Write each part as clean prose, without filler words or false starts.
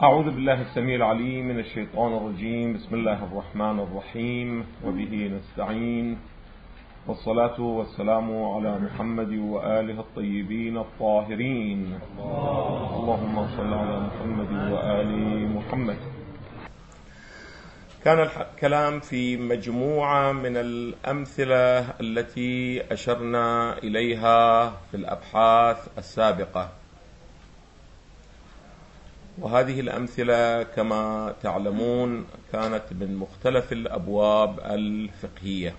أعوذ بالله السميع العليم من الشيطان الرجيم. بسم الله الرحمن الرحيم، وبه نستعين، والصلاة والسلام على محمد وآله الطيبين الطاهرين. اللهم صل على محمد وآل محمد. كان الكلام في مجموعة من الأمثلة التي أشرنا إليها في الأبحاث السابقة، وهذه الأمثلة كما تعلمون كانت من مختلف الأبواب الفقهية.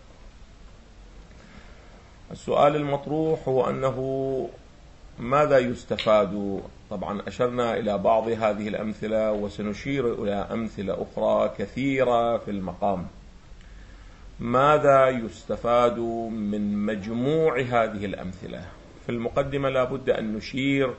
السؤال المطروح هو أنه ماذا يستفاد؟ طبعا أشرنا إلى بعض هذه الأمثلة وسنشير إلى أمثلة أخرى كثيرة في المقام. ماذا يستفاد من مجموع هذه الأمثلة؟ في المقدمة لا بد أن نشير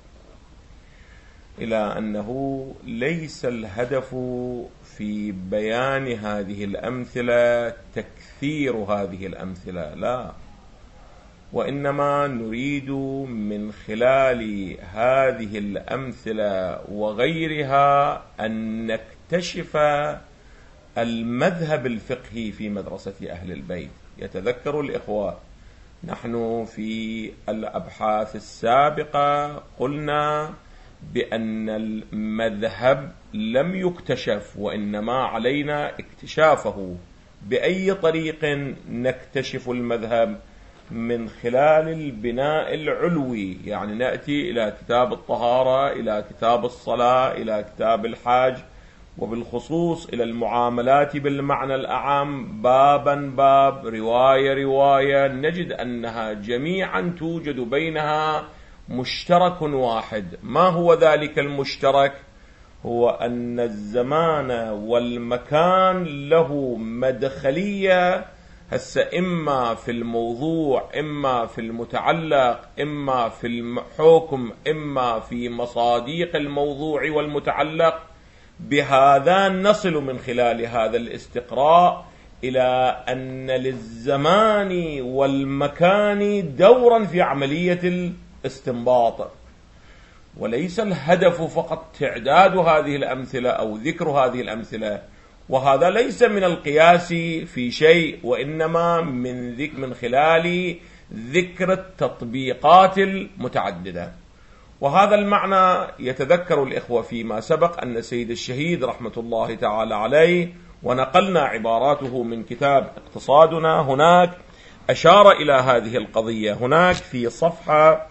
إلى أنه ليس الهدف في بيان هذه الأمثلة تكثير هذه الأمثلة، لا، وإنما نريد من خلال هذه الأمثلة وغيرها أن نكتشف المذهب الفقهي في مدرسة أهل البيت. يتذكر الإخوة نحن في الأبحاث السابقة قلنا بأن المذهب لم يكتشف، وإنما علينا اكتشافه. بأي طريق نكتشف المذهب؟ من خلال البناء العلوي، يعني نأتي إلى كتاب الطهارة، إلى كتاب الصلاة، إلى كتاب الحاج، وبالخصوص إلى المعاملات بالمعنى الأعم، بابا باب، رواية رواية، نجد أنها جميعا توجد بينها مشترك واحد. ما هو ذلك المشترك؟ هو أن الزمان والمكان له مدخلية، إما في الموضوع، إما في المتعلق، إما في الحكم، إما في مصاديق الموضوع والمتعلق. بهذا نصل من خلال هذا الاستقراء إلى أن للزمان والمكان دورا في عملية الاستنباط، وليس الهدف فقط تعداد هذه الأمثلة أو ذكر هذه الأمثلة، وهذا ليس من القياس في شيء، وإنما من خلال ذكر التطبيقات المتعددة. وهذا المعنى يتذكر الإخوة فيما سبق أن سيد الشهيد رحمة الله تعالى عليه، ونقلنا عباراته من كتاب اقتصادنا، هناك أشار إلى هذه القضية. هناك في صفحة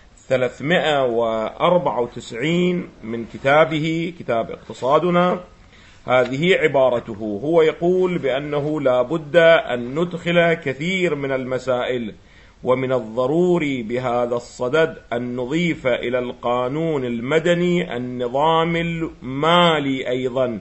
394 من كتابه، كتاب اقتصادنا، هذه عبارته. هو يقول بأنه لا بد أن ندخل كثير من المسائل، ومن الضروري بهذا الصدد أن نضيف إلى القانون المدني النظام المالي أيضا،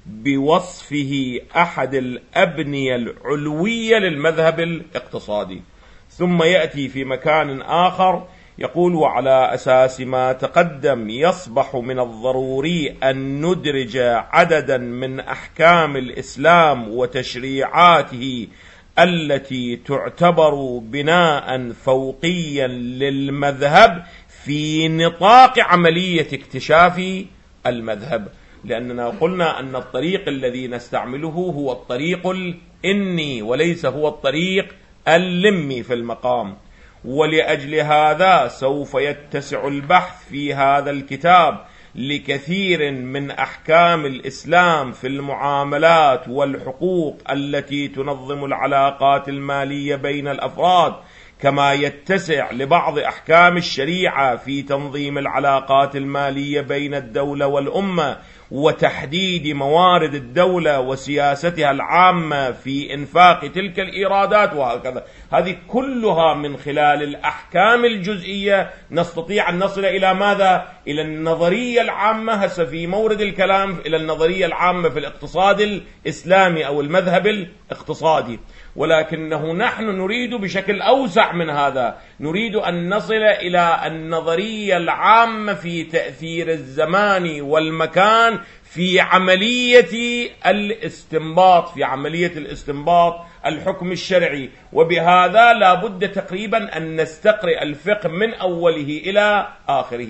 بوصفه أحد الأبنية العلوية للمذهب الاقتصادي. ثم يأتي في مكان آخر يقول: وعلى أساس ما تقدم يصبح من الضروري أن ندرج عددا من أحكام الإسلام وتشريعاته التي تعتبر بناء فوقيا للمذهب في نطاق عملية اكتشاف المذهب. لأننا قلنا أن الطريق الذي نستعمله هو الطريق الإني وليس هو الطريق اللمي في المقام. ولأجل هذا سوف يتسع البحث في هذا الكتاب لكثير من أحكام الإسلام في المعاملات والحقوق التي تنظم العلاقات المالية بين الأفراد، كما يتسع لبعض أحكام الشريعة في تنظيم العلاقات المالية بين الدولة والأمة، وتحديد موارد الدولة وسياستها العامة في إنفاق تلك الإيرادات، وهكذا. هذه كلها من خلال الأحكام الجزئية نستطيع أن نصل إلى ماذا؟ إلى النظرية العامة. هسه في مورد الكلام إلى النظرية العامة في الاقتصاد الإسلامي أو المذهب الاقتصادي، ولكنه نحن نريد بشكل أوسع من هذا، نريد أن نصل إلى النظرية العامة في تأثير الزمان والمكان في عملية الاستنباط، في عملية الاستنباط الحكم الشرعي. وبهذا لا بد تقريبا أن نستقرئ الفقه من أوله إلى آخره.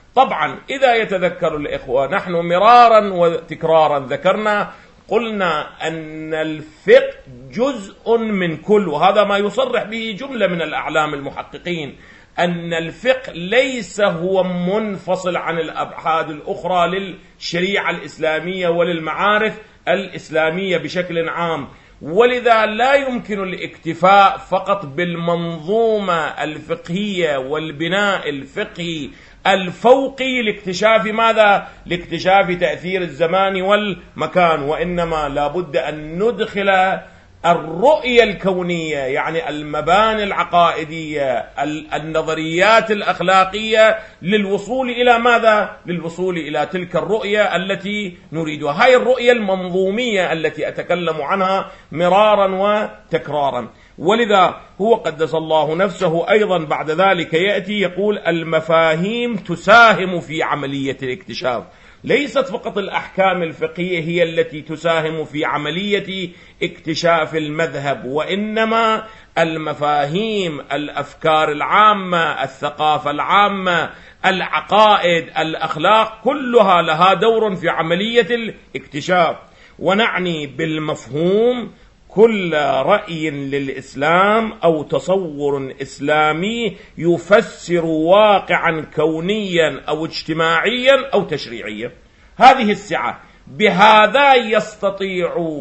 طبعا إذا يتذكر الإخوة، نحن مرارا وتكرارا ذكرنا قلنا أن الفقه جزء من كل، وهذا ما يصرح به جملة من الأعلام المحققين، أن الفقه ليس هو منفصل عن الأبعاد الأخرى للشريعة الإسلامية وللمعارف الإسلامية بشكل عام، ولذا لا يمكن الاكتفاء فقط بالمنظومة الفقهية والبناء الفقهي الفوقي لاكتشاف ماذا؟ لاكتشاف تأثير الزمان والمكان، وإنما لا بد أن ندخل الرؤية الكونية، يعني المباني العقائدية، النظريات الأخلاقية، للوصول إلى ماذا؟ للوصول إلى تلك الرؤية التي نريدها. هاي الرؤية المنظومية التي أتكلم عنها مرارا وتكرارا. ولذا هو قدس الله نفسه أيضا بعد ذلك يأتي يقول المفاهيم تساهم في عملية الاكتشاف. ليست فقط الأحكام الفقهية هي التي تساهم في عملية اكتشاف المذهب، وإنما المفاهيم، الأفكار العامة، الثقافة العامة، العقائد، الأخلاق، كلها لها دور في عملية الاكتشاف. ونعني بالمفهوم كل رأي للإسلام أو تصور إسلامي يفسر واقعا كونيا أو اجتماعيا أو تشريعيا. هذه السعة، بهذا يستطيع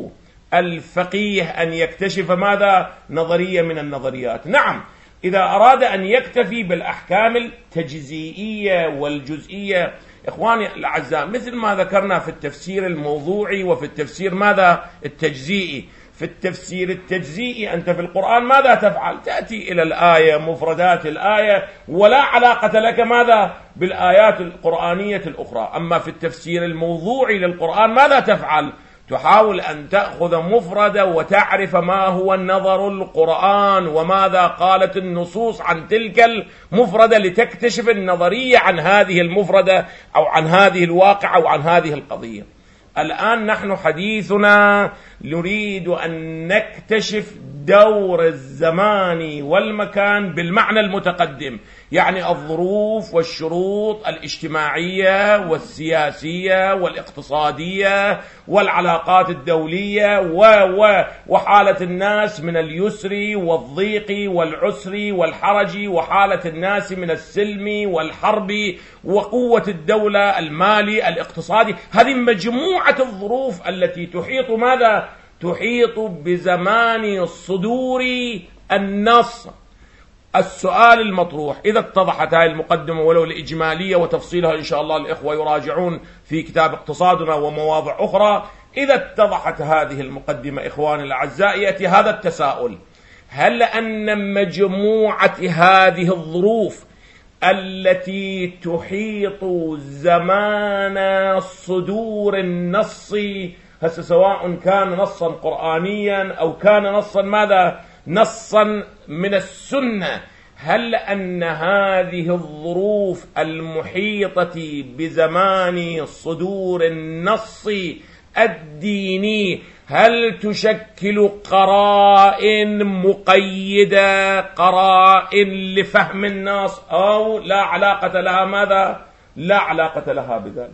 الفقيه أن يكتشف ماذا؟ نظرية من النظريات. نعم، إذا أراد أن يكتفي بالأحكام التجزئية والجزئية، إخواني الأعزاء، مثل ما ذكرنا في التفسير الموضوعي وفي التفسير ماذا؟ التجزئي. في التفسير التجزئي أنت في القرآن ماذا تفعل؟ تأتي إلى الآية، مفردات الآية، ولا علاقة لك ماذا؟ بالآيات القرآنية الأخرى. أما في التفسير الموضوعي للقرآن ماذا تفعل؟ تحاول أن تأخذ مفردة وتعرف ما هو النظر القرآن وماذا قالت النصوص عن تلك المفردة، لتكتشف النظرية عن هذه المفردة أو عن هذه الواقعة أو عن هذه القضية. الآن نحن حديثنا نريد أن نكتشف دور الزمان والمكان بالمعنى المتقدم، يعني الظروف والشروط الاجتماعية والسياسية والاقتصادية والعلاقات الدولية وحالة الناس من اليسر والضيق والعسر والحرج، وحالة الناس من السلم والحرب، وقوة الدولة، المالي، الاقتصادي. هذه مجموعة الظروف التي تحيط ماذا؟ تحيط بزمان صدور النص. السؤال المطروح إذا اتضحت هذه المقدمة ولو الإجمالية، وتفصيلها إن شاء الله الإخوة يراجعون في كتاب اقتصادنا ومواضع أخرى، إذا اتضحت هذه المقدمة إخواني الأعزاء، يأتي هذا التساؤل: هل أن مجموعة هذه الظروف التي تحيط زمان صدور النص، هسه سواء كان نصا قرآنيا أو كان نصا ماذا؟ نصا من السنة، هل أن هذه الظروف المحيطة بزمان صدور النص الديني هل تشكل قرائن مقيدة، قرائن لفهم النص، أو لا علاقة لها ماذا؟ لا علاقة لها بذلك.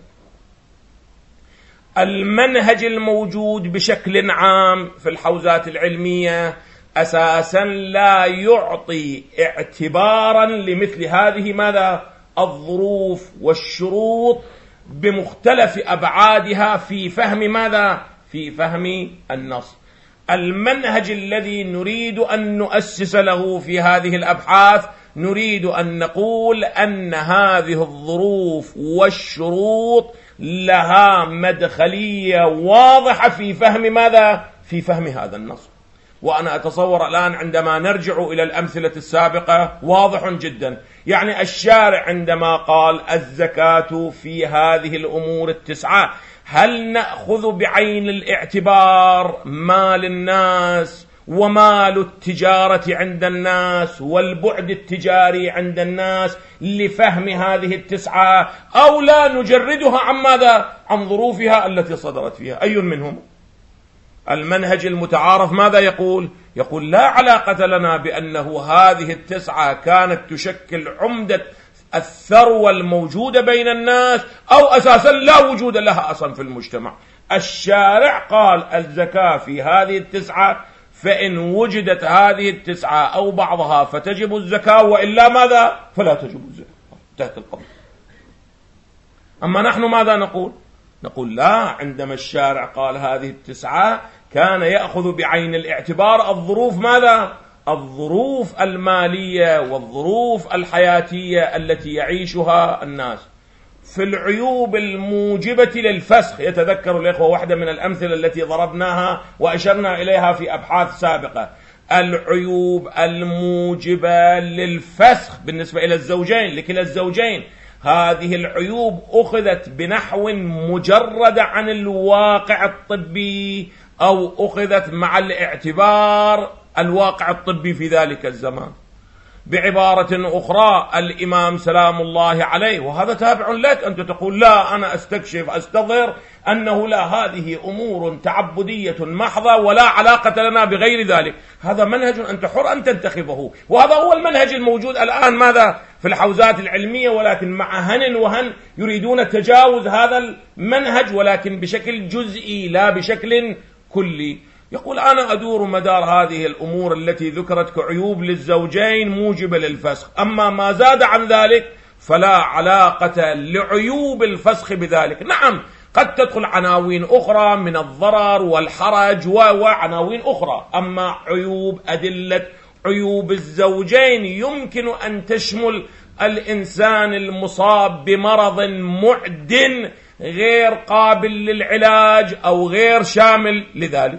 المنهج الموجود بشكل عام في الحوزات العلمية أساسا لا يعطي اعتبارا لمثل هذه ماذا؟ الظروف والشروط بمختلف أبعادها في فهم ماذا؟ في فهم النص. المنهج الذي نريد أن نؤسس له في هذه الأبحاث، نريد أن نقول أن هذه الظروف والشروط لها مدخلية واضحة في فهم ماذا؟ في فهم هذا النص. وأنا أتصور الآن عندما نرجع إلى الأمثلة السابقة واضح جدا، يعني الشارع عندما قال الزكاة في هذه الأمور التسعة، هل نأخذ بعين الاعتبار مال الناس ومال التجارة عند الناس والبعد التجاري عند الناس لفهم هذه التسعة، أو لا نجردها عن ماذا؟ عن ظروفها التي صدرت فيها؟ أي منهم؟ المنهج المتعارف ماذا يقول؟ يقول لا علاقة لنا بأنه هذه التسعة كانت تشكل عمدة الثروة الموجودة بين الناس أو أساسا لا وجود لها أصلا في المجتمع. الشارع قال الزكاة في هذه التسعة، فإن وجدت هذه التسعة أو بعضها فتجب الزكاة، وإلا ماذا؟ فلا تجب الزكاة. انتهت القضية. أما نحن ماذا نقول؟ نقول لا، عندما الشارع قال هذه التسعة كان يأخذ بعين الاعتبار الظروف ماذا؟ الظروف المالية والظروف الحياتية التي يعيشها الناس. في العيوب الموجبة للفسخ، يتذكر الإخوة واحدة من الأمثلة التي ضربناها وأشرنا إليها في أبحاث سابقة، العيوب الموجبة للفسخ بالنسبة إلى الزوجين، لكلا الزوجين، هذه العيوب أخذت بنحو مجرد عن الواقع الطبي أو أخذت مع الاعتبار الواقع الطبي في ذلك الزمان. بعبارة أخرى، الإمام سلام الله عليه، وهذا تابع لك، أنت تقول لا أنا أستكشف أستظهر أنه لا، هذه أمور تعبدية محضة ولا علاقة لنا بغير ذلك، هذا منهج أنت حر أن تنتخبه، وهذا هو المنهج الموجود الآن ماذا في الحوزات العلمية، ولكن مع هن وهن يريدون تجاوز هذا المنهج ولكن بشكل جزئي لا بشكل كلي. يقول أنا أدور مدار هذه الأمور التي ذكرت كعيوب للزوجين موجبة للفسخ، أما ما زاد عن ذلك فلا علاقة لعيوب الفسخ بذلك. نعم قد تدخل عناوين أخرى من الضرر والحرج وعناوين أخرى، أما عيوب أدلة عيوب الزوجين يمكن أن تشمل الإنسان المصاب بمرض معد غير قابل للعلاج أو غير شامل لذلك.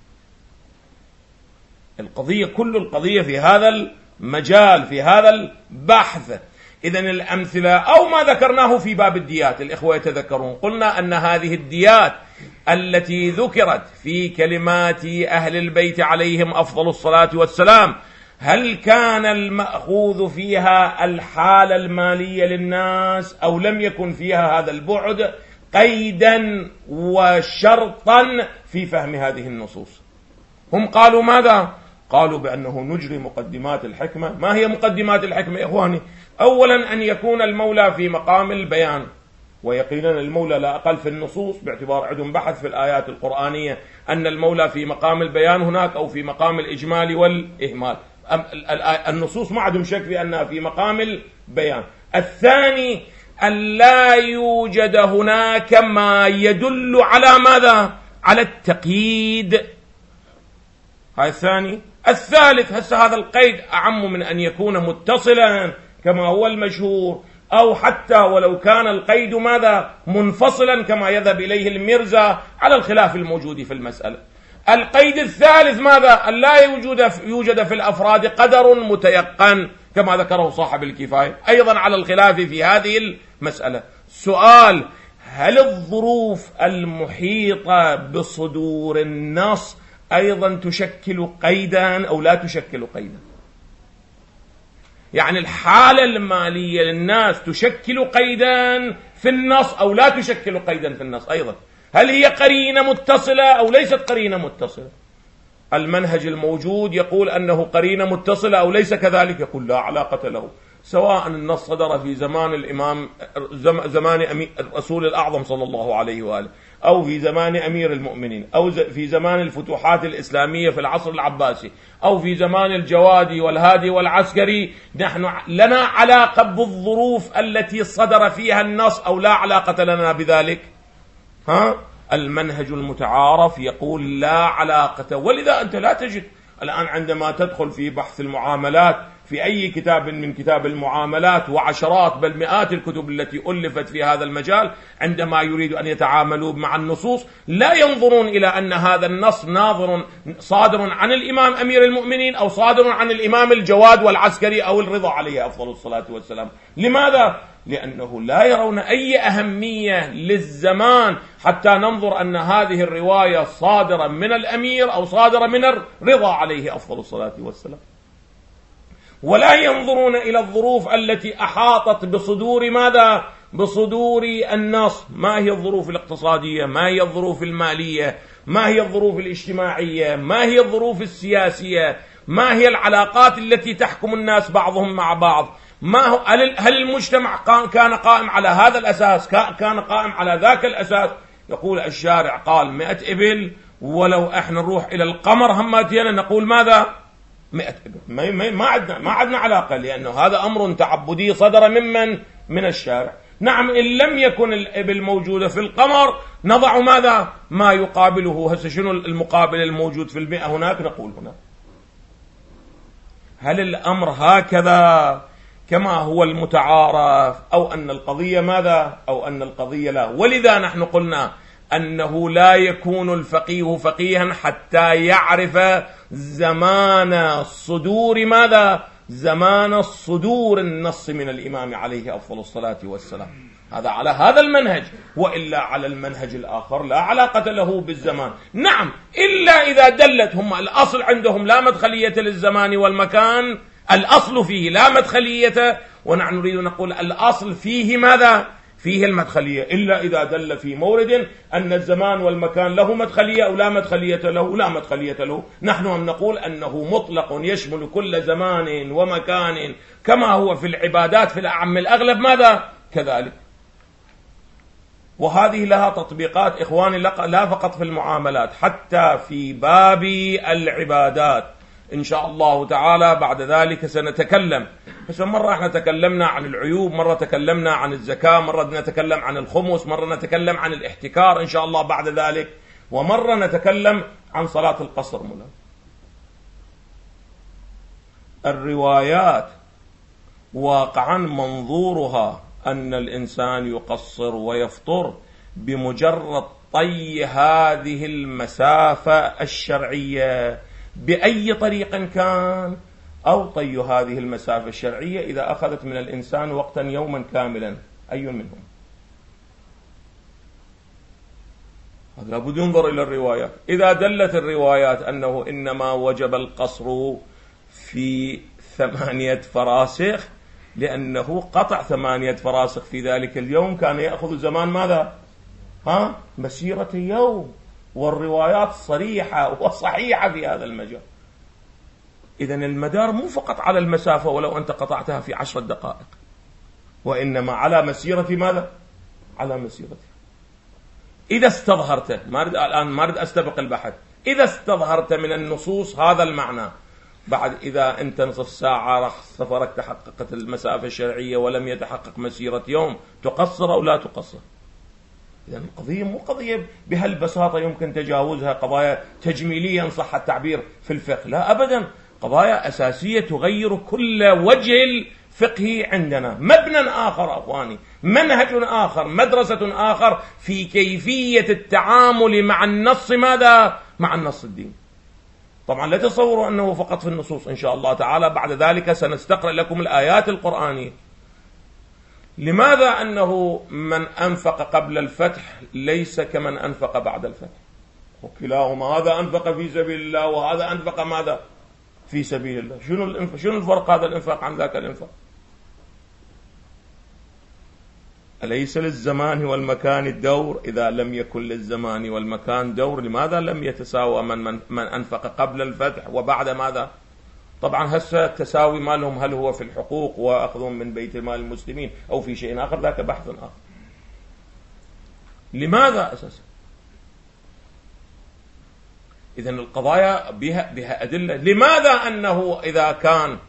القضية كل القضية في هذا المجال، في هذا البحث. إذن الأمثلة أو ما ذكرناه في باب الديات، الإخوة يتذكرون قلنا أن هذه الديات التي ذكرت في كلمات أهل البيت عليهم أفضل الصلاة والسلام، هل كان المأخوذ فيها الحالة المالية للناس أو لم يكن فيها هذا البعد قيدا وشرطا في فهم هذه النصوص؟ هم قالوا ماذا؟ قالوا بأنه نجري مقدمات الحكمة. ما هي مقدمات الحكمة يا إخواني؟ أولا أن يكون المولى في مقام البيان، ويقينا المولى لا أقل في النصوص، باعتبار عندهم بحث في الآيات القرآنية أن المولى في مقام البيان هناك أو في مقام الإجمال والإهمال. النصوص ما عندهم شك في أنها في مقام البيان. الثاني أن لا يوجد هناك ما يدل على ماذا؟ على التقييد. هاي الثاني. الثالث، هسه هذا القيد أعم من أن يكون متصلا كما هو المشهور، أو حتى ولو كان القيد ماذا؟ منفصلا كما يذهب إليه المرزا على الخلاف الموجود في المسألة. القيد الثالث ماذا؟ أن لا يوجد في الأفراد قدر متيقن كما ذكره صاحب الكفاية، أيضا على الخلاف في هذه المسألة. سؤال: هل الظروف المحيطة بصدور النص أيضا تشكل قيدا أو لا تشكل قيدا؟ يعني الحالة المالية للناس تشكل قيدا في النص أو لا تشكل قيدا في النص أيضا؟ هل هي قرينة متصلة أو ليست قرينة متصلة؟ المنهج الموجود يقول أنه قرينة متصلة أو ليس كذلك، يقول لا علاقة له، سواء النص صدر في زمان الإمام زمان الرسول الأعظم صلى الله عليه وآله، أو في زمان أمير المؤمنين، أو في زمان الفتوحات الإسلامية في العصر العباسي، أو في زمان الجوادي والهادي والعسكري، نحن لنا علاقة بالظروف التي صدر فيها النص أو لا علاقة لنا بذلك؟ المنهج المتعارف يقول لا علاقة. ولذا أنت لا تجد الآن عندما تدخل في بحث المعاملات في أي كتاب من كتاب المعاملات، وعشرات بل مئات الكتب التي ألفت في هذا المجال، عندما يريد أن يتعاملوا مع النصوص لا ينظرون إلى أن هذا النص صادر عن الإمام أمير المؤمنين أو صادر عن الإمام الجواد والعسكري أو الرضا عليه أفضل الصلاة والسلام. لماذا؟ لأنه لا يرون أي أهمية للزمان حتى ننظر أن هذه الرواية صادرة من الأمير أو صادرة من الرضا عليه أفضل الصلاة والسلام. ولا ينظرون إلى الظروف التي أحاطت بصدور ماذا؟ بصدور النص. ما هي الظروف الاقتصادية؟ ما هي الظروف المالية؟ ما هي الظروف الاجتماعية؟ ما هي الظروف السياسية؟ ما هي العلاقات التي تحكم الناس بعضهم مع بعض؟ ما هو هل المجتمع كان قائم على هذا الأساس، كان قائم على ذاك الأساس؟ يقول الشارع قال 100 إبل، ولو احنا نروح إلى القمر هماتينا نقول ماذا؟ 100 إبل. ما عندنا علاقة، لأنه هذا أمر تعبدي صدر من الشارع. نعم، إن لم يكن الإبل موجودة في القمر نضع ماذا؟ ما يقابله. هسه شنو المقابل الموجود في 100 هناك؟ نقول هنا. هل الأمر هكذا كما هو المتعارف، أو أن القضية ماذا؟ أو أن القضية لا؟ ولذا نحن قلنا أنه لا يكون الفقيه فقيها حتى يعرف زمان صدور ماذا؟ زمان صدور النص من الإمام عليه أفضل الصلاة والسلام. هذا على هذا المنهج، وإلا على المنهج الآخر لا علاقة له بالزمان. نعم، إلا إذا دلت هم الأصل عندهم لا مدخلية للزمان والمكان، الأصل فيه لا مدخلية، ونحن نريد نقول الأصل فيه ماذا؟ فيه المدخلية، إلا إذا دل في مورد أن الزمان والمكان له مدخلية أو لا مدخلية له. لا مدخلية له. نحن هم نقول أنه مطلق يشمل كل زمان ومكان، كما هو في العبادات في الأعم الأغلب ماذا؟ كذلك. وهذه لها تطبيقات إخواني لا فقط في المعاملات، حتى في باب العبادات إن شاء الله تعالى. بعد ذلك سنتكلم، بس مرة احنا تكلمنا عن العيوب، مرة تكلمنا عن الزكاة، مرة نتكلم عن الخمس، مرة نتكلم عن الاحتكار إن شاء الله بعد ذلك، ومرة نتكلم عن صلاة القصر. الروايات واقعا منظورها أن الإنسان يقصر ويفطر بمجرد طي هذه المسافة الشرعية بأي طريق كان، أو طي هذه المسافة الشرعية إذا أخذت من الإنسان وقتا يوما كاملا، أي منهم؟ هذا لابد ينظر إلى الروايات. إذا دلت الروايات أنه إنما وجب القصر في 8 فراسخ، لأنه قطع 8 فراسخ في ذلك اليوم كان يأخذ زمان ماذا؟ مسيرة يوم، والروايات صريحة وصحيحة في هذا المجال. إذن المدار مو فقط على المسافة ولو أنت قطعتها في 10 دقائق، وإنما على مسيرة ماذا؟ على مسيرة. إذا استظهرت، الآن ما أريد أستبق البحث، إذا استظهرت من النصوص هذا المعنى، بعد إذا أنت نصف ساعة راح سفرك تحققت المسافة الشرعية ولم يتحقق مسيرة يوم، تقصر أو لا تقصر؟ إذن القضية مو قضية بهالبساطة يمكن تجاوزها، قضايا تجميلية إن صح التعبير في الفقه، لا أبدا، قضايا أساسية تغير كل وجه الفقه عندنا، مبنى آخر أخواني، منهج آخر، مدرسة آخر في كيفية التعامل مع النص ماذا؟ مع النص الدين. طبعا لا تصوروا أنه فقط في النصوص، إن شاء الله تعالى بعد ذلك سنستقرأ لكم الآيات القرآنية. لماذا أنه من أنفق قبل الفتح ليس كمن أنفق بعد الفتح؟ وكلاهما، هذا أنفق في سبيل الله وهذا أنفق ماذا؟ في سبيل الله. شنو الفرق هذا الإنفاق عن ذاك الإنفاق؟ أليس للزمان والمكان الدور؟ إذا لم يكن للزمان والمكان دور، لماذا لم يتساوى من أنفق قبل الفتح وبعد ماذا؟ طبعا هسه التساوي مالهم هل هو في الحقوق وأخذهم من بيت مال المسلمين أو في شيء آخر، ذاك بحث آخر. لماذا أساسا؟ إذن القضايا بها أدلة. لماذا أنه إذا كان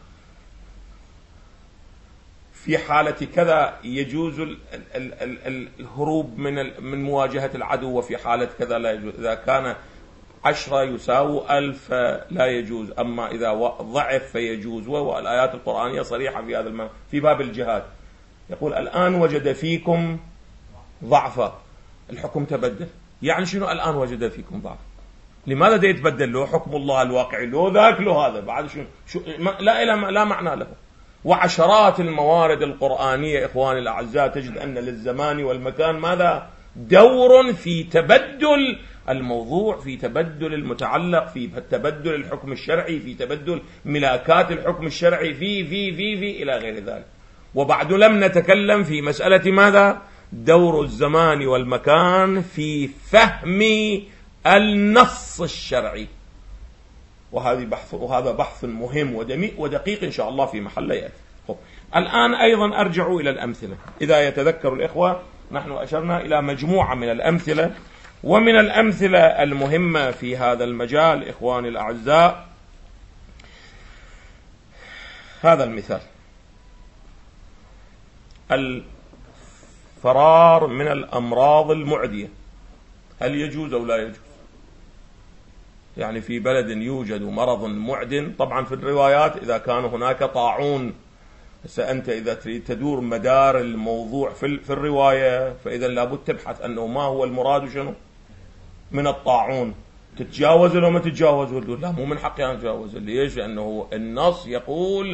في حالة كذا يجوز الهروب من مواجهة العدو، وفي حالة كذا لا يجوز؟ إذا كان 10 يساوي 1000 لا يجوز، أما إذا ضعف فيجوز. والآيات القرآنية صريحة في هذا في باب الجهاد، يقول الآن وجد فيكم ضعفا، الحكم تبدل. يعني شنو الآن وجد فيكم ضعف؟ لماذا دا يتبدل له حكم الله الواقعي؟ له ذاك له هذا، بعد شو لا معنى له. وعشرات الموارد القرآنية إخواني الأعزاء تجد أن للزمان والمكان ماذا؟ دور في تبدل الموضوع، في تبدل المتعلق، في تبدل الحكم الشرعي، في تبدل ملاكات الحكم الشرعي، في إلى غير ذلك. وبعد لم نتكلم في مسألة ماذا؟ دور الزمان والمكان في فهم النص الشرعي، وهذا بحث مهم ودقيق إن شاء الله في محل يأتي. الآن أيضا أرجع إلى الأمثلة. إذا يتذكر الإخوة نحن أشرنا إلى مجموعة من الأمثلة، ومن الأمثلة المهمة في هذا المجال إخواني الأعزاء هذا المثال: الفرار من الأمراض المعدية، هل يجوز أو لا يجوز؟ يعني في بلد يوجد مرض معد، طبعا في الروايات إذا كان هناك طاعون، أنت إذا تريد تدور مدار الموضوع في الرواية، فإذا لابد تبحث أنه ما هو المراد شنو من الطاعون، تتجاوز لو ما تتجاوز، وتقول لا مو من حقي أن أتجاوز. ليش؟ لأنه النص يقول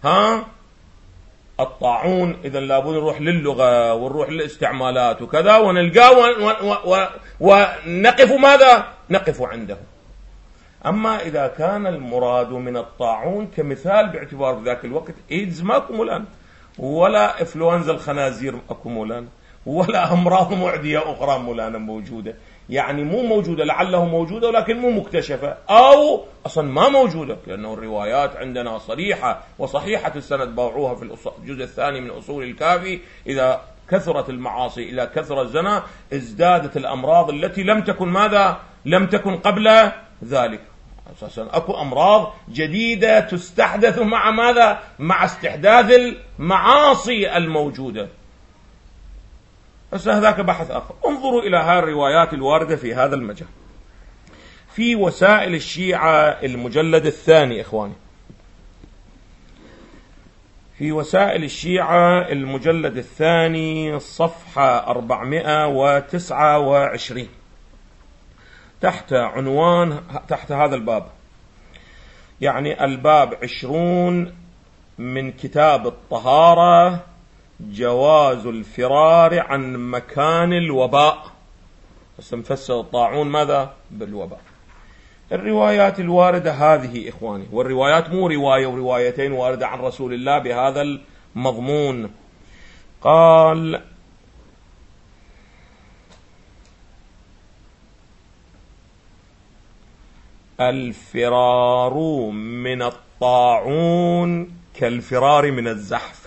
الطاعون، إذا لابد نروح للغة ونروح للاستعمالات وكذا ونلقاه ونقف ماذا؟ نقف عنده. أما إذا كان المراد من الطاعون كمثال، باعتبار في ذاك الوقت إيدز ماكو الآن، ولا إفلونزا الخنازير ماكو الآن، ولا أمراض معدية أخرى مولانا موجودة، يعني مو موجودة، لعله موجودة ولكن مو مكتشفة، أو أصلا ما موجودة، لأنه الروايات عندنا صريحة وصحيحة السند، باوعوها في الجزء الثاني من أصول الكافي: إذا كثرت المعاصي إلى كثرة الزنا ازدادت الأمراض التي لم تكن ماذا؟ لم تكن قبل ذلك. أساسا أكو أمراض جديدة تستحدث مع ماذا؟ مع استحداث المعاصي الموجودة. بس هذاك بحث آخر. انظروا إلى هذه الروايات الواردة في هذا المجال في وسائل الشيعة المجلد الثاني إخواني، في وسائل الشيعة المجلد الثاني صفحة 429 تحت عنوان، تحت هذا الباب، يعني الباب 20 من كتاب الطهارة: جواز الفرار عن مكان الوباء. بس نفسر الطاعون ماذا؟ بالوباء. الروايات الواردة هذه إخواني، والروايات مو رواية وروايتين واردة عن رسول الله بهذا المضمون. قال: الفرار من الطاعون كالفرار من الزحف.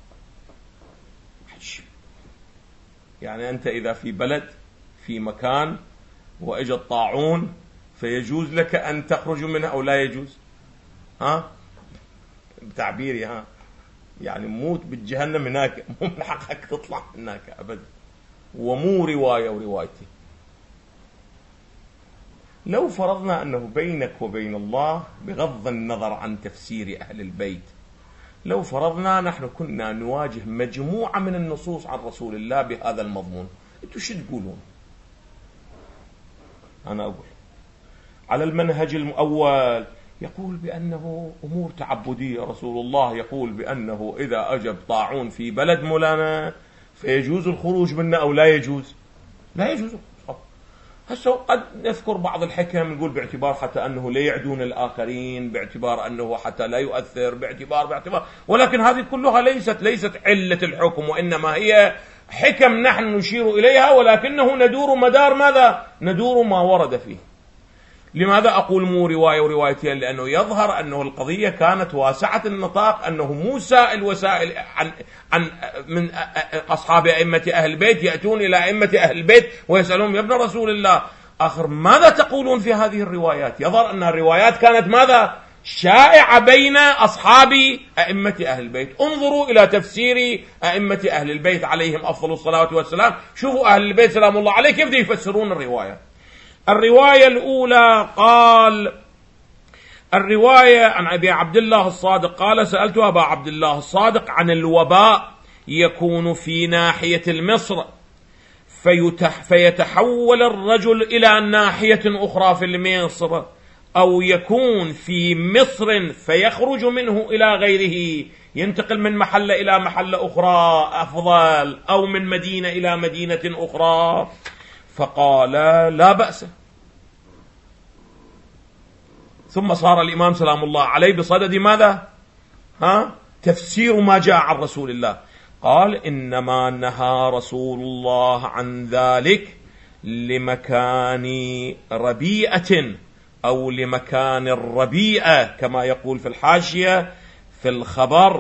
يعني أنت إذا في بلد في مكان وإجا الطاعون فيجوز لك أن تخرج منها أو لا يجوز؟ بتعبيري يعني موت بالجهنم هناك، مو من حقك تطلع هناك أبدا، ومو رواية وروايتي. لو فرضنا أنه بينك وبين الله، بغض النظر عن تفسير أهل البيت، لو فرضنا نحن كنا نواجه مجموعة من النصوص عن رسول الله بهذا المضمون، أنتوا شو تقولون؟ أنا أقول على المنهج الأول يقول بأنه أمور تعبدية، رسول الله يقول بأنه إذا أجب طاعون في بلد مولانا فيجوز الخروج منه أو لا يجوز؟ لا يجوز. هسه قد نذكر بعض الحكم، نقول باعتبار حتى أنه لا يعدون الآخرين، باعتبار أنه حتى لا يؤثر، باعتبار، ولكن هذه كلها ليست علة الحكم، وإنما هي حكم نحن نشير إليها، ولكنه ندور مدار ماذا؟ ندور ما ورد فيه. لماذا أقول مو رواية وروايتين؟ لأنه يظهر أنه القضية كانت واسعة النطاق، أنه مو سائل وسائل عن من أصحاب أئمة أهل البيت يأتون إلى أئمة أهل البيت ويسألون: يا ابن رسول الله آخر ماذا تقولون في هذه الروايات؟ يظهر أن الروايات كانت ماذا؟ شائعة بين أصحاب أئمة أهل البيت. انظروا إلى تفسير أئمة أهل البيت عليهم أفضل الصلاة والسلام، شوفوا أهل البيت سلام الله عليه كيف يفسرون الرواية. الرواية الأولى قال: الرواية عن أبي عبد الله الصادق قال: سألت أبا عبد الله الصادق عن الوباء يكون في ناحية مصر فيتحول الرجل إلى ناحية أخرى في مصر، أو يكون في مصر فيخرج منه إلى غيره، ينتقل من محلة إلى محلة أخرى أفضل، أو من مدينة إلى مدينة أخرى. فقال: لا بأس. ثم صار الإمام سلام الله عليه بصدد ماذا؟ تفسير ما جاء عن رسول الله. قال: إنما نهى رسول الله عن ذلك لمكان ربيئة أو لمكان الربيئة، كما يقول في الحاشية في الخبر: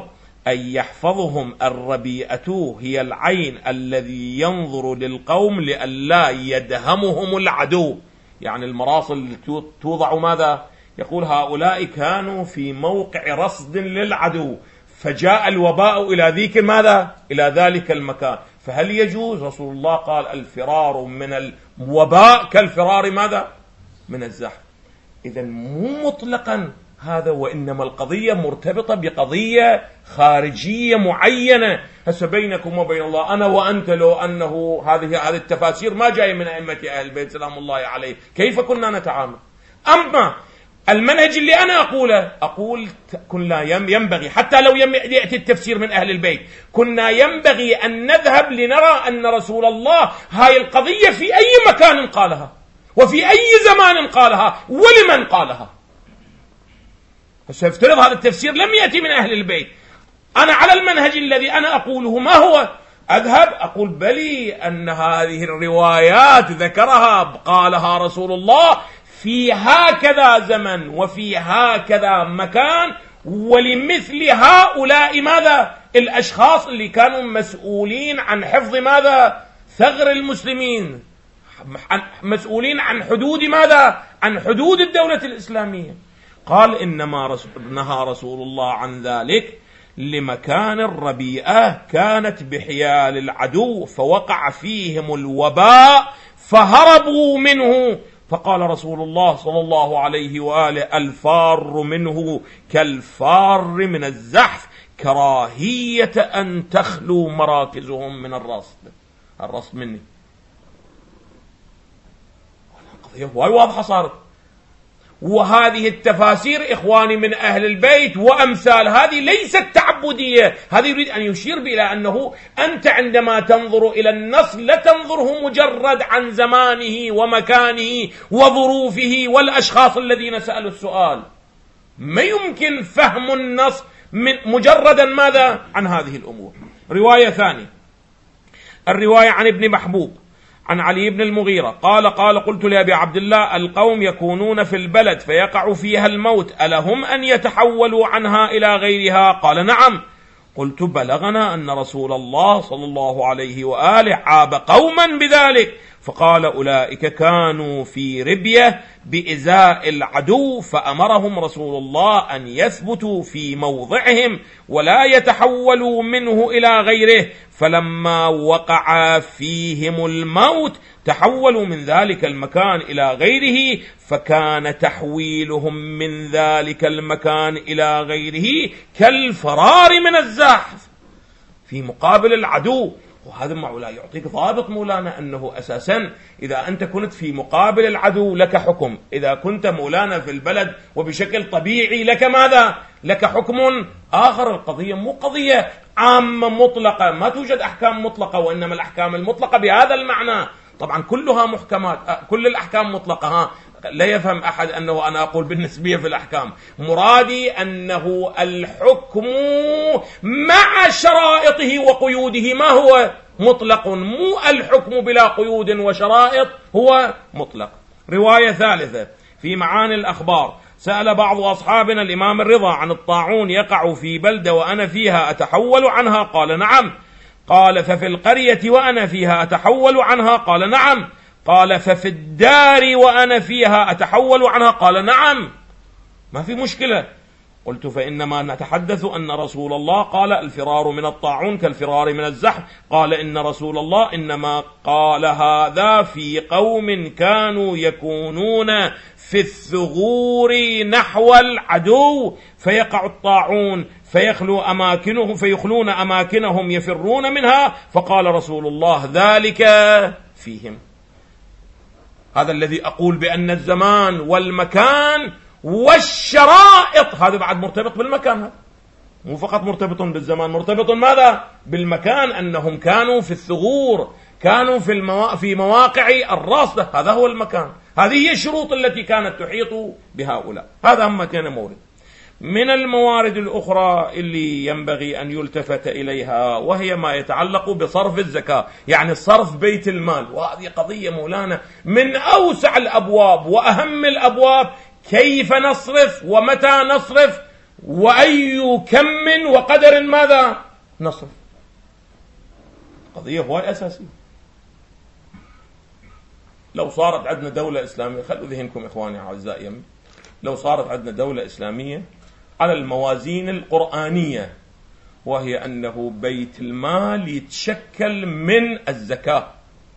أن يحفظهم الربيئة هي العين الذي ينظر للقوم لئلا يدهمهم العدو. يعني المراصل توضع ماذا؟ يقول هؤلاء كانوا في موقع رصد للعدو، فجاء الوباء إلى ذيك ماذا؟ إلى ذلك المكان، فهل يجوز؟ رسول الله قال الفرار من الوباء كالفرار ماذا؟ من الزحف. إذن مو مطلقا هذا، وإنما القضية مرتبطة بقضية خارجية معينة. هسه بينكم وبين الله أنا وأنت لو أنه هذه التفاسير ما جاية من أئمة أهل البيت سلام الله عليه، كيف كنا نتعامل؟ أما المنهج اللي أنا أقول كنا ينبغي حتى لو يأتي التفسير من أهل البيت، كنا ينبغي أن نذهب لنرى أن رسول الله هاي القضية في أي مكان قالها وفي أي زمان قالها ولمن قالها. فسيفترض هذا التفسير لم يأتي من أهل البيت. أنا على المنهج الذي أنا أقوله ما هو؟ أذهب أقول بلي أن هذه الروايات ذكرها قالها رسول الله في هكذا زمن وفي هكذا مكان، ولمثل هؤلاء ماذا؟ الأشخاص اللي كانوا مسؤولين عن حفظ ماذا؟ ثغر المسلمين، مسؤولين عن حدود ماذا؟ عن حدود الدولة الإسلامية. قال إنما نهى رسول الله عن ذلك لمكان الربيئة كانت بحيال العدو فوقع فيهم الوباء فهربوا منه، فقال رسول الله صلى الله عليه وآله الفار منه كالفار من الزحف كراهية أن تخلو مراكزهم من الرصد مني. قضية واضحة صارت. وهذه التفاسير إخواني من أهل البيت وأمثال هذه ليست تعبدية، هذه يريد أن يشير إلى أنه أنت عندما تنظر إلى النص لا تنظره مجرد عن زمانه ومكانه وظروفه والأشخاص الذين سألوا السؤال. ما يمكن فهم النص من مجردا ماذا؟ عن هذه الأمور. رواية ثانية، الرواية عن ابن محبوب عن علي بن المغيرة قال قلت لأبي عبد الله القوم يكونون في البلد فيقع فيها الموت ألهم أن يتحولوا عنها إلى غيرها؟ قال نعم. قلت بلغنا أن رسول الله صلى الله عليه وآله عاب قوما بذلك، فقال أولئك كانوا في ربية بإزاء العدو فأمرهم رسول الله أن يثبتوا في موضعهم ولا يتحولوا منه إلى غيره، فلما وقع فيهم الموت تحولوا من ذلك المكان إلى غيره، فكان تحويلهم من ذلك المكان إلى غيره كالفرار من الزحف في مقابل العدو. وهذا مولا يعطيك ضابط مولانا أنه أساسا إذا أنت كنت في مقابل العدو لك حكم، إذا كنت مولانا في البلد وبشكل طبيعي لك ماذا؟ لك حكم آخر. القضية مو قضية عامة مطلقة، ما توجد أحكام مطلقة، وإنما الأحكام المطلقة بهذا المعنى طبعا كلها محكمات، كل الأحكام مطلقة. لا يفهم أحد أنه أنا أقول بالنسبية في الأحكام، مرادي أنه الحكم مع شرائطه وقيوده ما هو مطلق، مو الحكم بلا قيود وشرائط هو مطلق. رواية ثالثة في معاني الأخبار، سأل بعض أصحابنا الإمام الرضا عن الطاعون يقع في بلدة وأنا فيها أتحول عنها؟ قال نعم. قال ففي القرية وأنا فيها أتحول عنها؟ قال نعم. قال ففي الدار وأنا فيها أتحول عنها؟ قال نعم. ما في مشكلة. قلت فإنما نتحدث أن رسول الله قال الفرار من الطاعون كالفرار من الزحف. قال إن رسول الله إنما قال هذا في قوم كانوا يكونون في الثغور نحو العدو فيقع الطاعون فيخلون أماكنهم يفرون منها، فقال رسول الله ذلك فيهم. هذا الذي أقول بأن الزمان والمكان والشرائط هذا بعد مرتبط بالمكان، مو فقط مرتبط بالزمان، مرتبط ماذا؟ بالمكان، أنهم كانوا في الثغور، كانوا في مواقع الراصدة، هذا هو المكان، هذه هي الشروط التي كانت تحيط بهؤلاء. هذا هم كان مورد. من الموارد الأخرى اللي ينبغي أن يلتفت إليها وهي ما يتعلق بصرف الزكاة، يعني صرف بيت المال، وهذه قضية مولانا من أوسع الأبواب وأهم الأبواب. كيف نصرف ومتى نصرف؟ وأي كم وقدر ماذا نصرف. قضية هواي أساسية. لو صارت عندنا دولة إسلامية، خلوا ذهنكم إخواني أعزائي، لو صارت عندنا دولة إسلامية على الموازين القرآنية، وهي أنه بيت المال يتشكل من الزكاة.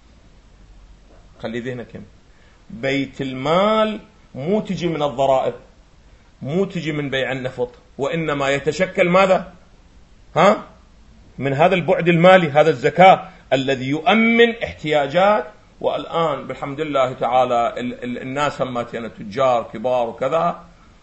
خلي ذهنك، بيت المال مو تجي من الضرائب، مو تجي من بيع النفط، وإنما يتشكل ماذا؟ من هذا البعد المالي، هذا الزكاة الذي يؤمن احتياجات. والآن بالحمد لله تعالى الناس هماتنا تجار كبار وكذا.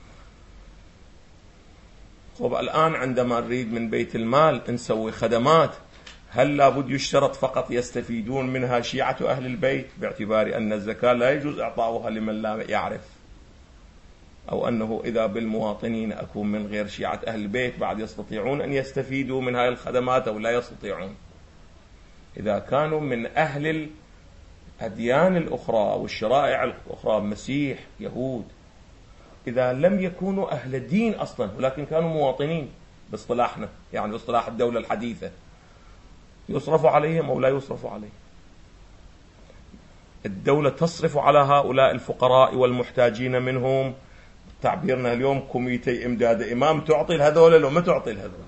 طب الآن عندما نريد من بيت المال نسوي خدمات، هل لابد يشترط فقط يستفيدون منها شيعة أهل البيت، باعتبار أن الزكاة لا يجوز إعطاؤها لمن لا يعرف، أو أنه إذا بالمواطنين أكون من غير شيعة أهل البيت بعد يستطيعون أن يستفيدوا من هذه الخدمات أو لا يستطيعون؟ إذا كانوا من أهل الأديان الأخرى والشرائع الأخرى، مسيح، يهود، إذا لم يكونوا أهل دين أصلا ولكن كانوا مواطنين باصطلاحنا، يعني باصطلاح الدولة الحديثة، يصرف عليهم أو لا يصرف عليهم؟ الدولة تصرف على هؤلاء الفقراء والمحتاجين منهم، تعبيرنا اليوم كوميتي إمداد إمام، تعطي الهذول لو ما تعطي الهذول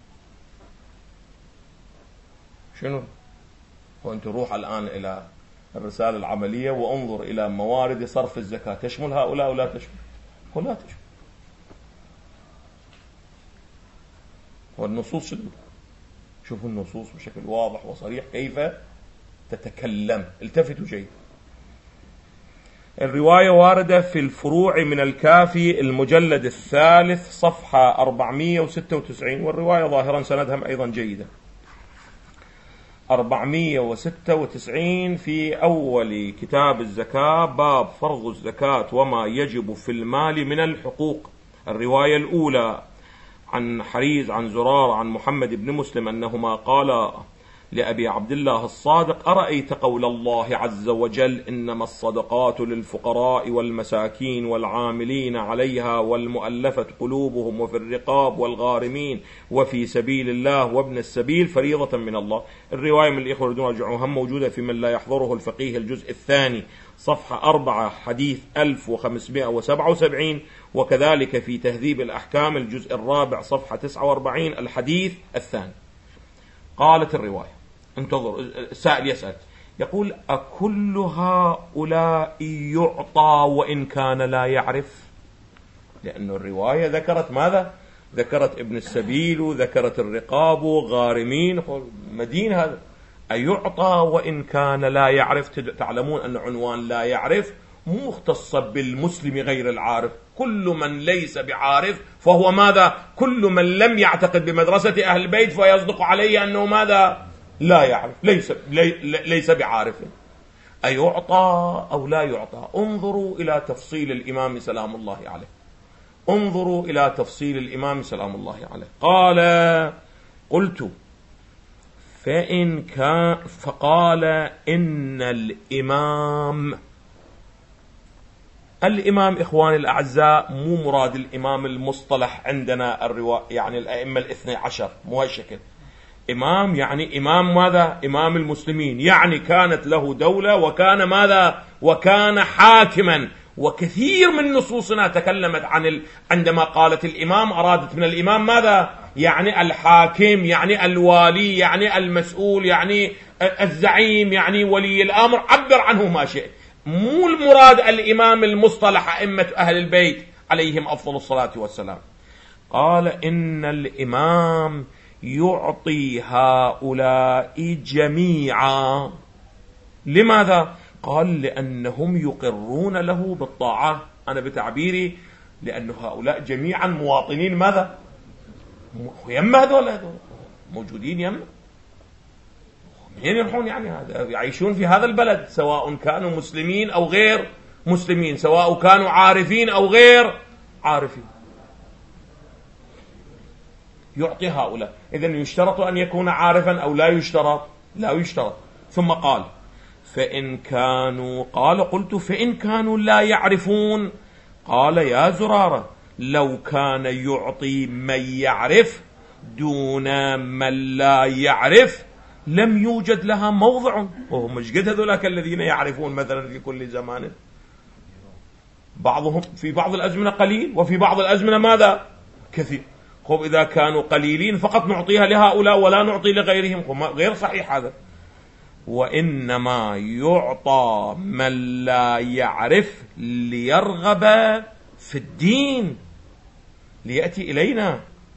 شنو؟ وأنت روح الآن إلى الرسالة العملية وانظر إلى موارد صرف الزكاة، تشمل هؤلاء ولا تشمل؟ ولا تشمل. والنصوص شنو؟ شوفوا النصوص بشكل واضح وصريح كيف تتكلم. التفتوا جيد. الرواية واردة في الفروع من الكافي المجلد الثالث صفحة 496، والرواية ظاهرا سندها أيضا جيدة. 496 في أول كتاب الزكاة، باب فرض الزكاة وما يجب في المال من الحقوق. الرواية الأولى عن حريز عن زرار عن محمد بن مسلم أنهما قال لأبي عبد الله الصادق: أرأيت قول الله عز وجل: إنما الصدقات للفقراء والمساكين والعاملين عليها والمؤلفة قلوبهم وفي الرقاب والغارمين وفي سبيل الله وابن السبيل فريضة من الله. الرواية من الإخوة الذين رجعوها موجودة في من لا يحضره الفقيه الجزء الثاني صفحة 4 حديث 1577، وكذلك في تهذيب الأحكام الجزء الرابع صفحة 49 الحديث الثاني. قالت الرواية، انتظر، السائل يسأل يقول: أكل هؤلاء يعطى وإن كان لا يعرف؟ لأن الرواية ذكرت ماذا؟ ذكرت ابن السبيل وذكرت الرقاب غارمين مدين. هذا أيعطى وإن كان لا يعرف؟ تعلمون أن عنوان لا يعرف مو مختص بالمسلم غير العارف، كل من ليس بعارف فهو ماذا؟ كل من لم يعتقد بمدرسة أهل البيت فيصدق عليه أنه ماذا؟ لا يعرف، ليس بعارف. أيعطى أو لا يعطى؟ انظروا إلى تفصيل الإمام سلام الله عليه، انظروا إلى تفصيل الإمام سلام الله عليه. قال: قلت: فإن كان، فقال: إن الإمام إخواني الأعزاء مو مراد الإمام المصطلح عندنا يعني الأئمة الاثني عشر، مو هالشكل. إمام يعني إمام ماذا؟ إمام المسلمين، يعني كانت له دولة وكان ماذا؟ وكان حاكما. وكثير من نصوصنا تكلمت عن عندما قالت الإمام أرادت من الإمام ماذا؟ يعني الحاكم، يعني الوالي، يعني المسؤول، يعني الزعيم، يعني ولي الأمر، عبر عنه ما شئت. مو المراد الإمام المصطلح أئمة أهل البيت عليهم أفضل الصلاة والسلام. قال: إن الإمام يعطي هؤلاء جميعا. لماذا؟ قال: لأنهم يقرون له بالطاعة. أنا بتعبيري لأن هؤلاء جميعا مواطنين ماذا؟ يم هذول موجودين يم، منين يروحون؟ يعني هذا يعيشون في هذا البلد، سواء كانوا مسلمين أو غير مسلمين، سواء كانوا عارفين أو غير عارفين. يعطي هؤلاء. إذن يشترط أن يكون عارفا أو لا يشترط؟ لا يشترط. ثم قال: فإن كانوا، قال: قلت: فإن كانوا لا يعرفون؟ قال: يا زرارة، لو كان يعطي من يعرف دون من لا يعرف لم يوجد لها موضع. وهم مش قد هذولاك الذين يعرفون مثلا في كل زمان، بعضهم في بعض الأزمنة قليل وفي بعض الأزمنة ماذا؟ كثير. خب إذا كانوا قليلين فقط نعطيها لهؤلاء ولا نعطي لغيرهم، غير صحيح هذا. وإنما يعطى من لا يعرف ليرغب في الدين، ليأتي إلينا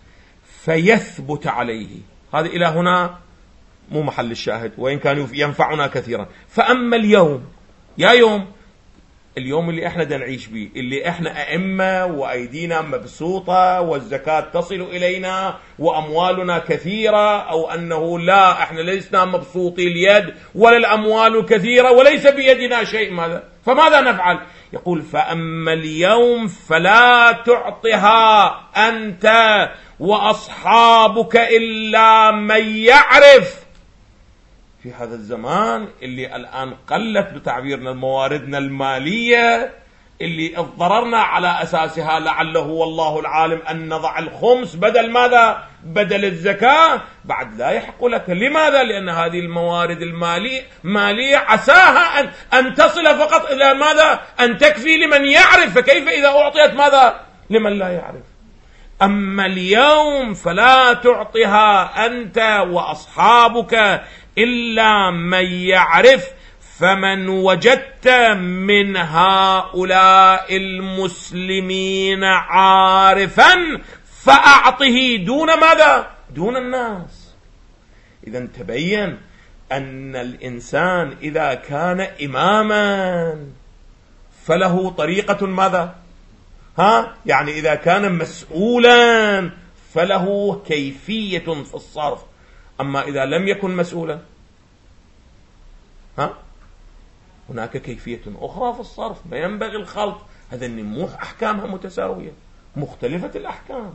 فيثبت عليه. هذا إلى هنا مو محل الشاهد، وإن كان ينفعنا كثيرا. فأما اليوم، يا يوم اليوم اللي احنا دا نعيش به، اللي احنا أئمة وأيدينا مبسوطة والزكاة تصل إلينا وأموالنا كثيرة، أو أنه لا احنا لسنا مبسوطي اليد ولا الأموال كثيرة وليس بيدنا شيء، ماذا؟ فماذا نفعل؟ يقول فأما اليوم فلا تعطها أنت وأصحابك إلا من يعرف. في هذا الزمان اللي الآن قلت بتعبيرنا مواردنا المالية، اللي اضطررنا على أساسها لعله والله العالم أن نضع الخمس بدل ماذا؟ بدل الزكاة، بعد لا يحق لك. لماذا؟ لأن هذه الموارد المالية عساها أن تصل فقط إلى ماذا؟ أن تكفي لمن يعرف، فكيف إذا أعطيت ماذا؟ لمن لا يعرف. أما اليوم فلا تعطها أنت وأصحابك إلا من يعرف، فمن وجدت من هؤلاء المسلمين عارفا فأعطه دون ماذا؟ دون الناس. إذن تبين أن الإنسان إذا كان إماما فله طريقة ماذا؟ يعني إذا كان مسؤولا فله كيفية في الصرف. أما إذا لم يكن مسؤولا هناك كيفية أخرى في الصرف، ما ينبغي الخلط. هذا النموح أحكامها متساوية مختلفة الأحكام،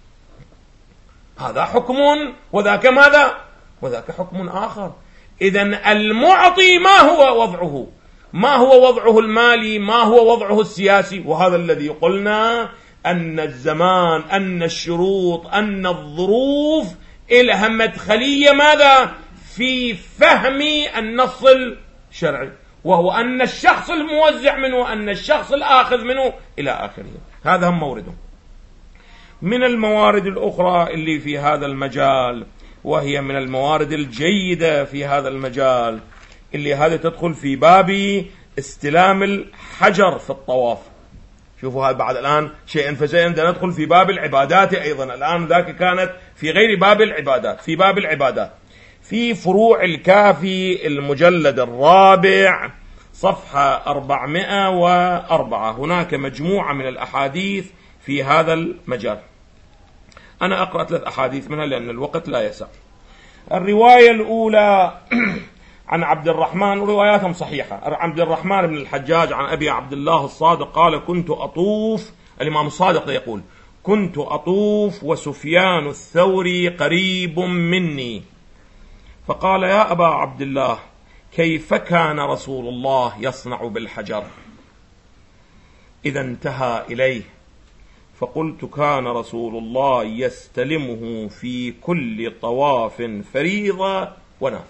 هذا حكم وذاك ماذا؟ وذاك حكم آخر. إذن المعطي ما هو وضعه؟ ما هو وضعه المالي؟ ما هو وضعه السياسي؟ وهذا الذي قلنا أن الزمان، أن الشروط، أن الظروف إلها مدخلية ماذا؟ في فهم النص الشرعي، وهو أن الشخص الموزع منه وأن الشخص الآخذ منه إلى آخره. هذا هم مورده. من الموارد الأخرى اللي في هذا المجال، وهي من الموارد الجيدة في هذا المجال، اللي هذا تدخل في باب استلام الحجر في الطواف. شوفوا هذا بعد الآن شيئا فشيئا ندخل في باب العبادات أيضا. الآن ذاك كانت في غير باب العبادات، في باب العبادات. في فروع الكافي المجلد الرابع صفحة 404 هناك مجموعة من الأحاديث في هذا المجال. أنا أقرأ 3 أحاديث منها لأن الوقت لا يسع. الرواية الأولى عن عبد الرحمن، ورواياتهم صحيحة، عبد الرحمن بن الحجاج عن أبي عبد الله الصادق قال كنت أطوف، الإمام الصادق يقول كنت أطوف وسفيان الثوري قريب مني، فقال يا أبا عبد الله كيف كان رسول الله يصنع بالحجر؟ إذا انتهى إليه فقلت كان رسول الله يستلمه في كل طواف فريضة ونافلة،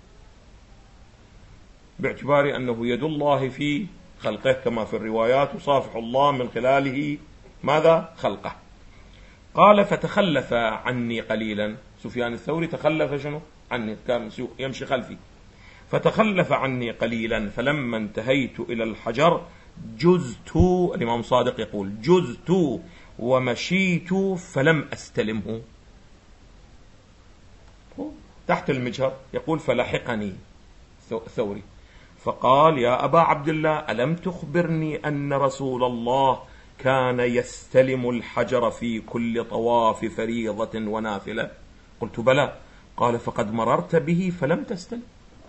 باعتبار أنه يد الله في خلقه كما في الروايات، وصافح الله من خلاله ماذا؟ خلقه. قال فتخلف عني قليلا، سفيان الثوري تخلف شنو؟ عني، كان يمشي خلفي، فتخلف عني قليلا فلما انتهيت إلى الحجر جزت، الإمام صادق يقول جزت ومشيت فلم أستلمه. تحت المجهر يقول فلحقني ثوري فقال يا أبا عبد الله ألم تخبرني أن رسول الله كان يستلم الحجر في كل طواف فريضة ونافلة؟ قلت بلى. قال فقد مررت به فلم تستلم.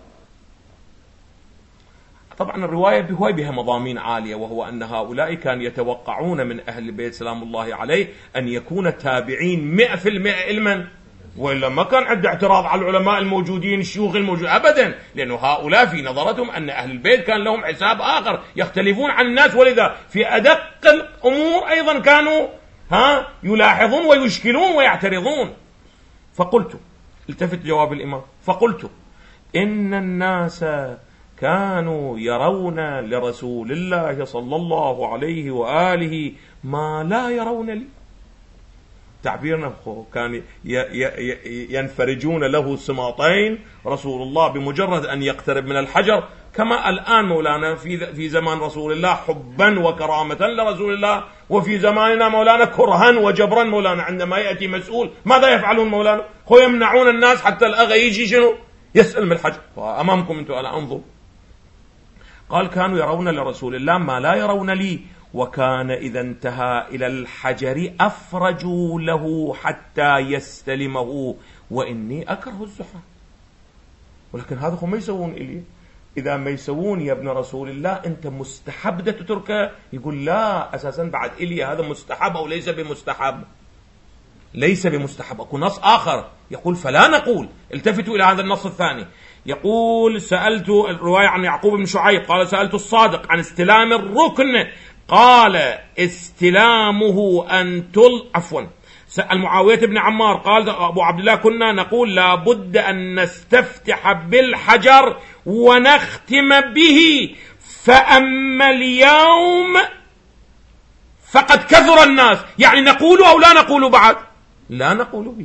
طبعا الرواية بها مضامين عالية، وهو أن هؤلاء كانوا يتوقعون من أهل البيت سلام الله عليه أن يكون تابعين 100% علما، وإلا ما كان عنده اعتراض على العلماء الموجودين الشيوخ الموجودين أبدا، لأنه هؤلاء في نظرتهم أن أهل البيت كان لهم حساب آخر يختلفون عن الناس، ولذا في أدق الأمور أيضا كانوا يلاحظون ويشكلون ويعترضون. فقلت، التفت جواب الإمام، فقلت إن الناس كانوا يرون لرسول الله صلى الله عليه وآله ما لا يرون لي. تعبيرنا كان ينفرجون له سماطين رسول الله بمجرد أن يقترب من الحجر، كما الآن مولانا في زمان رسول الله حبا وكرامة لرسول الله، وفي زماننا مولانا كرها وجبرا. مولانا عندما يأتي مسؤول ماذا يفعلون مولانا؟ يمنعون الناس حتى الأغا يجي شنو يسأل من الحجر. وأمامكم أنتم ألا أنظر. قال كانوا يرون لرسول الله ما لا يرون لي، وكان إذا انتهى إلى الحجر أفرجوا له حتى يستلمه، وإني أكره الزحام. ولكن هذا هم ما يسوون إلي. إذا ما يسوون يا ابن رسول الله أنت مستحب تتركه، يقول لا أساسا بعد إلي هذا مستحب أو ليس بمستحب. ليس بمستحب. أكو نص آخر يقول فلا نقول. التفتوا إلى هذا النص الثاني، يقول سألت، الرواية عن يعقوب بن شعيب قال سألت الصادق عن استلام الركن، قال استلامه أن سأل معاوية بن عمار قال أبو عبد الله كنا نقول لا بد أن نستفتح بالحجر ونختم به، فأما اليوم فقد كثر الناس. يعني نقول أو لا نقول بعد؟ لا نقول به.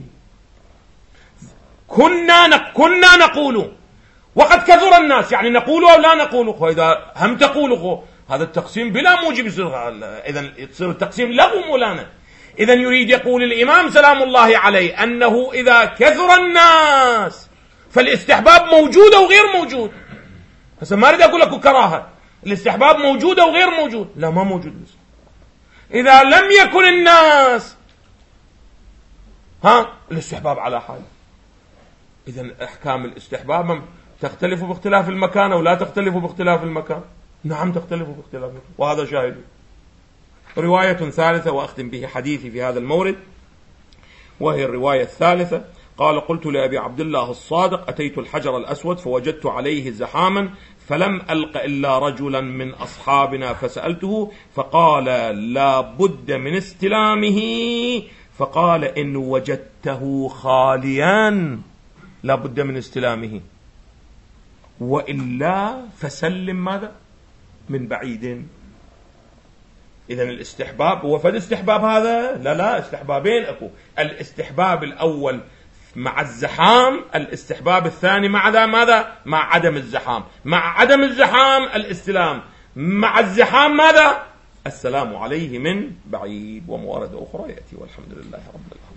كنا نقول وقد كثر الناس، يعني نقول أو لا نقول. وإذا هم تقول هذا التقسيم بلا موجب يصير، إذن يصير التقسيم لغو مولانا. إذن يريد يقول الإمام سلام الله عليه أنه إذا كثر الناس فالاستحباب موجود أو غير موجود. هسه ما أريد أقول لك كراهة، الاستحباب موجود أو غير موجود؟ لا ما موجود. إذا لم يكن الناس الاستحباب على حال. إذن أحكام الاستحباب تختلف باختلاف المكان أو لا تختلف باختلاف المكان؟ نعم تختلف باختلاف المكان، وهذا شاهد. رواية ثالثة وأختم به حديثي في هذا المورد، وهي الرواية الثالثة. قال قلت لأبي عبد الله الصادق أتيت الحجر الأسود فوجدت عليه زحاما فلم ألق إلا رجلا من أصحابنا فسألته فقال لا بد من استلامه، فقال إن وجدته خاليا لا بد من استلامه، وإلا فسلم ماذا؟ من بعيد. إذن الاستحباب هو فد استحباب هذا؟ لا استحبابين أكو. الاستحباب الأول مع الزحام، الاستحباب الثاني مع ماذا؟ مع عدم الزحام. مع عدم الزحام الاستلام، مع الزحام ماذا؟ السلام عليه من بعيد. وموارد أخرى يأتي، والحمد لله رب العالمين.